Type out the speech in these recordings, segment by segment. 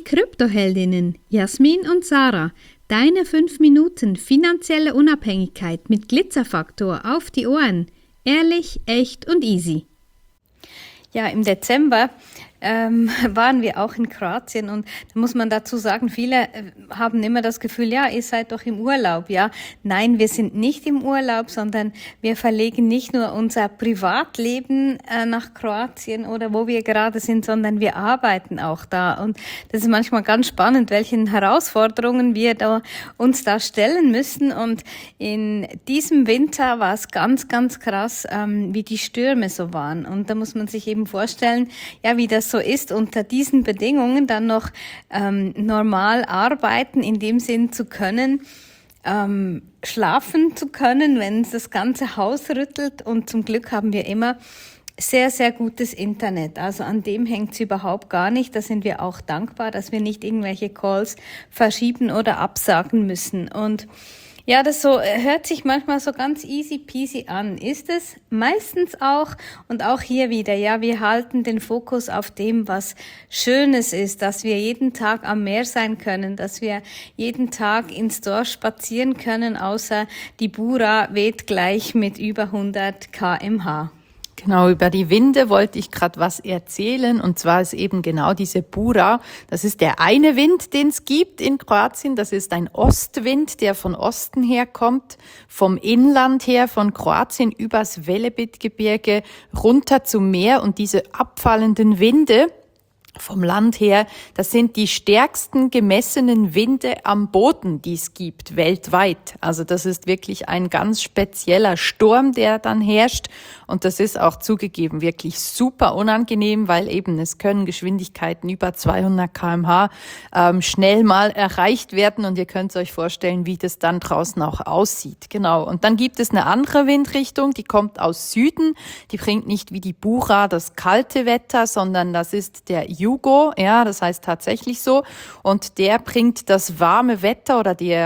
Kryptoheldinnen Jasmin und Sarah. Deine 5 Minuten finanzielle Unabhängigkeit mit Glitzerfaktor auf die Ohren. Ehrlich, echt und easy. Ja, im Dezember waren wir auch in Kroatien und da muss man dazu sagen, viele haben immer das Gefühl, ja, ihr seid doch im Urlaub, ja. Nein, wir sind nicht im Urlaub, sondern wir verlegen nicht nur unser Privatleben nach Kroatien oder wo wir gerade sind, sondern wir arbeiten auch da und das ist manchmal ganz spannend, welchen Herausforderungen wir uns da stellen müssen und in diesem Winter war es ganz, ganz krass, wie die Stürme so waren und da muss man sich eben vorstellen, ja, wie das so ist, unter diesen Bedingungen dann noch normal arbeiten, in dem Sinn zu können, schlafen zu können, wenn es das ganze Haus rüttelt und zum Glück haben wir immer sehr, sehr gutes Internet. Also an dem hängt es überhaupt gar nicht. Da sind wir auch dankbar, dass wir nicht irgendwelche Calls verschieben oder absagen müssen und ja, das so hört sich manchmal so ganz easy peasy an. Ist es meistens auch und auch hier wieder, ja, wir halten den Fokus auf dem, was Schönes ist, dass wir jeden Tag am Meer sein können, dass wir jeden Tag ins Dorf spazieren können, außer die Bura weht gleich mit über 100 km/h. Genau, über die Winde wollte ich gerade was erzählen und zwar ist eben genau diese Bura, das ist der eine Wind, den es gibt in Kroatien, das ist ein Ostwind, der von Osten her kommt, vom Inland her von Kroatien übers Velebitgebirge runter zum Meer und diese abfallenden Winde vom Land her, das sind die stärksten gemessenen Winde am Boden, die es gibt, weltweit. Also das ist wirklich ein ganz spezieller Sturm, der dann herrscht. Und das ist auch zugegeben wirklich super unangenehm, weil eben es können Geschwindigkeiten über 200 km/h schnell mal erreicht werden. Und ihr könnt euch vorstellen, wie das dann draußen auch aussieht. Genau. Und dann gibt es eine andere Windrichtung, die kommt aus Süden. Die bringt nicht wie die Bura das kalte Wetter, sondern das ist der Jugo, ja, das heißt tatsächlich so. Und der bringt das warme Wetter oder die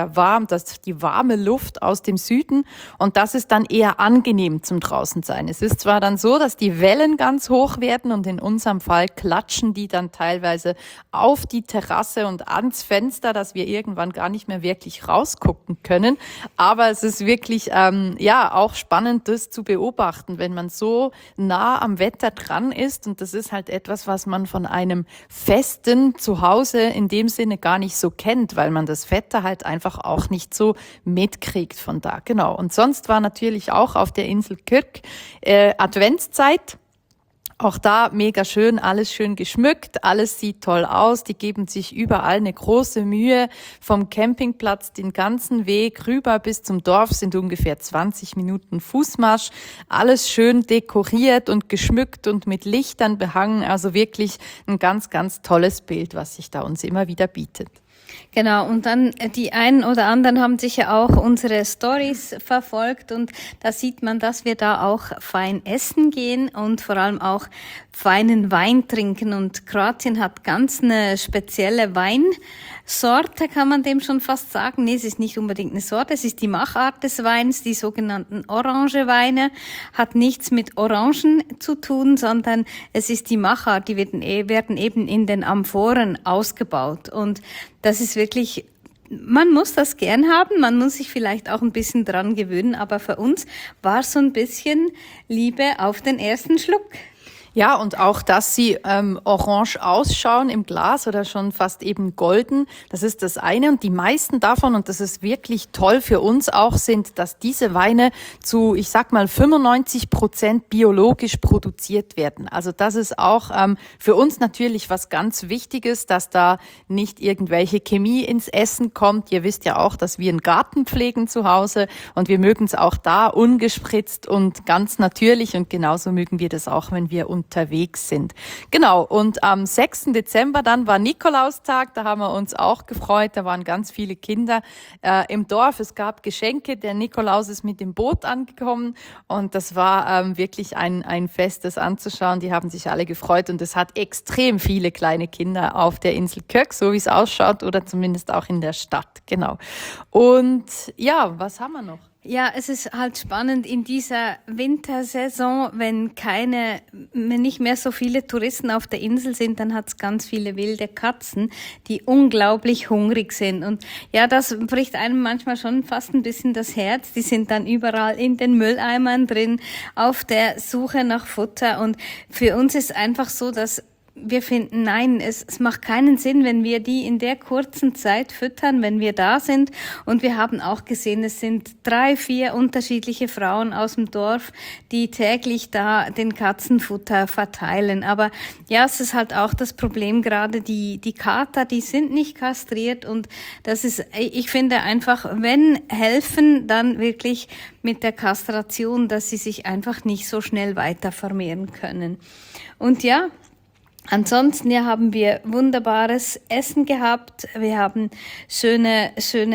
warme Luft aus dem Süden. Und das ist dann eher angenehm zum draußen sein. Es ist zwar dann so, dass die Wellen ganz hoch werden und in unserem Fall klatschen die dann teilweise auf die Terrasse und ans Fenster, dass wir irgendwann gar nicht mehr wirklich rausgucken können. Aber es ist wirklich, auch spannend, das zu beobachten, wenn man so nah am Wetter dran ist. Und das ist halt etwas, was man von einem festen Zuhause in dem Sinne gar nicht so kennt, weil man das Wetter halt einfach auch nicht so mitkriegt von da. Genau. Und sonst war natürlich auch auf der Insel Krk Adventszeit. Auch da mega schön, alles schön geschmückt, alles sieht toll aus. Die geben sich überall eine große Mühe. Vom Campingplatz den ganzen Weg rüber bis zum Dorf sind ungefähr 20 Minuten Fußmarsch. Alles schön dekoriert und geschmückt und mit Lichtern behangen. Also wirklich ein ganz, ganz tolles Bild, was sich da uns immer wieder bietet. Genau, und dann die einen oder anderen haben sicher auch unsere Stories verfolgt und da sieht man, dass wir da auch fein essen gehen und vor allem auch feinen Wein trinken und Kroatien hat ganz eine spezielle Weinsorte, kann man dem schon fast sagen. Nee, es ist nicht unbedingt eine Sorte, es ist die Machart des Weins, die sogenannten Orangeweine, hat nichts mit Orangen zu tun, sondern es ist die Machart, die werden eben in den Amphoren ausgebaut und das ist wirklich, man muss das gern haben, man muss sich vielleicht auch ein bisschen dran gewöhnen, aber für uns war so ein bisschen Liebe auf den ersten Schluck. Ja, und auch, dass sie orange ausschauen im Glas oder schon fast eben golden, das ist das eine. Und die meisten davon, und das ist wirklich toll für uns auch, sind, dass diese Weine zu, ich sag mal, 95% biologisch produziert werden. Also das ist auch für uns natürlich was ganz Wichtiges, dass da nicht irgendwelche Chemie ins Essen kommt. Ihr wisst ja auch, dass wir einen Garten pflegen zu Hause und wir mögen es auch da ungespritzt und ganz natürlich und genauso mögen wir das auch, wenn wir unterwegs sind. Genau, und am 6. Dezember dann war Nikolaustag, da haben wir uns auch gefreut, da waren ganz viele Kinder im Dorf, es gab Geschenke, der Nikolaus ist mit dem Boot angekommen und das war wirklich ein Fest, das anzuschauen, die haben sich alle gefreut und es hat extrem viele kleine Kinder auf der Insel Krk, so wie es ausschaut oder zumindest auch in der Stadt, genau. Und ja, was haben wir noch? Ja, es ist halt spannend in dieser Wintersaison, wenn nicht mehr so viele Touristen auf der Insel sind, dann hat's ganz viele wilde Katzen, die unglaublich hungrig sind. Und ja, das bricht einem manchmal schon fast ein bisschen das Herz. Die sind dann überall in den Mülleimern drin, auf der Suche nach Futter. Und für uns ist einfach so, dass wir finden, nein, es macht keinen Sinn, wenn wir die in der kurzen Zeit füttern, wenn wir da sind. Und wir haben auch gesehen, es sind 3, 4 unterschiedliche Frauen aus dem Dorf, die täglich da den Katzenfutter verteilen. Aber ja, es ist halt auch das Problem, gerade die Kater, die sind nicht kastriert. Und das ist, ich finde einfach, wenn helfen, dann wirklich mit der Kastration, dass sie sich einfach nicht so schnell weiter vermehren können. Und ja, ansonsten haben wir wunderbares Essen gehabt. Wir haben schöne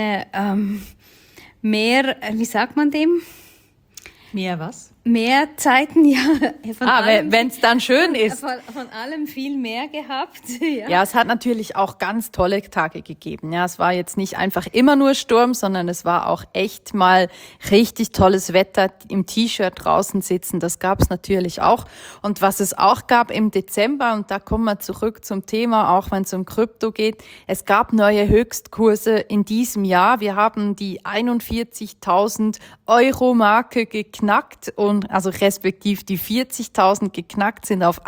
Meer, wie sagt man dem? Mehr was? Mehr Zeiten, ja. Wenn es dann schön ist. Von allem viel mehr gehabt. Ja, es hat natürlich auch ganz tolle Tage gegeben. Ja, es war jetzt nicht einfach immer nur Sturm, sondern es war auch echt mal richtig tolles Wetter, im T-Shirt draußen sitzen. Das gab es natürlich auch. Und was es auch gab im Dezember, und da kommen wir zurück zum Thema, auch wenn es um Krypto geht, es gab neue Höchstkurse in diesem Jahr. Wir haben die 41.000 Euro Marke geknackt und also respektiv die 40.000 geknackt, sind auf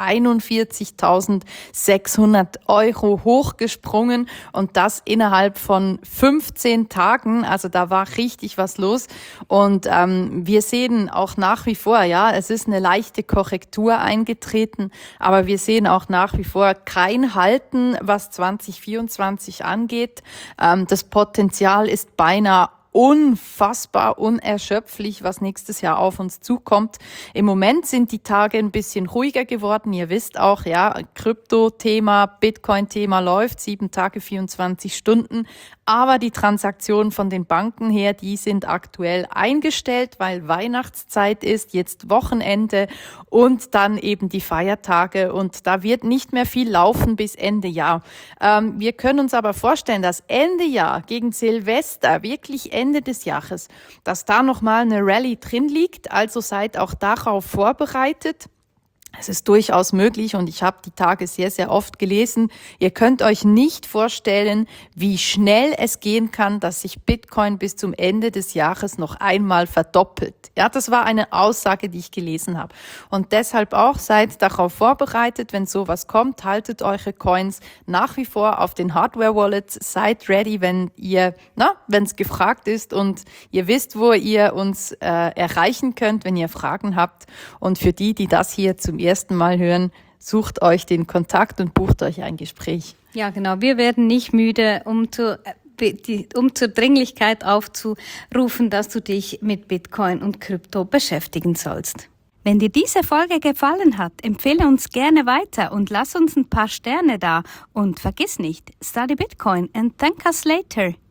41.600 Euro hochgesprungen und das innerhalb von 15 Tagen. Also da war richtig was los und wir sehen auch nach wie vor, ja, es ist eine leichte Korrektur eingetreten, aber wir sehen auch nach wie vor kein Halten, was 2024 angeht. Das Potenzial ist beinahe unfassbar unerschöpflich, was nächstes Jahr auf uns zukommt. Im Moment sind die Tage ein bisschen ruhiger geworden. Ihr wisst auch, ja, Krypto-Thema, Bitcoin-Thema läuft 7 Tage, 24 Stunden. Aber die Transaktionen von den Banken her, die sind aktuell eingestellt, weil Weihnachtszeit ist, jetzt Wochenende und dann eben die Feiertage. Und da wird nicht mehr viel laufen bis Ende Jahr. Wir können uns aber vorstellen, dass Ende Jahr gegen Silvester, wirklich Ende des Jahres, dass da nochmal eine Rallye drin liegt. Also seid auch darauf vorbereitet. Es ist durchaus möglich und ich habe die Tage sehr, sehr oft gelesen. Ihr könnt euch nicht vorstellen, wie schnell es gehen kann, dass sich Bitcoin bis zum Ende des Jahres noch einmal verdoppelt. Ja, das war eine Aussage, die ich gelesen habe. Und deshalb auch seid darauf vorbereitet, wenn sowas kommt, haltet eure Coins nach wie vor auf den Hardware-Wallets, seid ready, wenn es gefragt ist und ihr wisst, wo ihr uns erreichen könnt, wenn ihr Fragen habt. Und für die das hier zum ersten Mal hören, sucht euch den Kontakt und bucht euch ein Gespräch. Ja, genau. Wir werden nicht müde, um zur Dringlichkeit aufzurufen, dass du dich mit Bitcoin und Krypto beschäftigen sollst. Wenn dir diese Folge gefallen hat, empfehle uns gerne weiter und lass uns ein paar Sterne da. Und vergiss nicht, study Bitcoin and thank us later.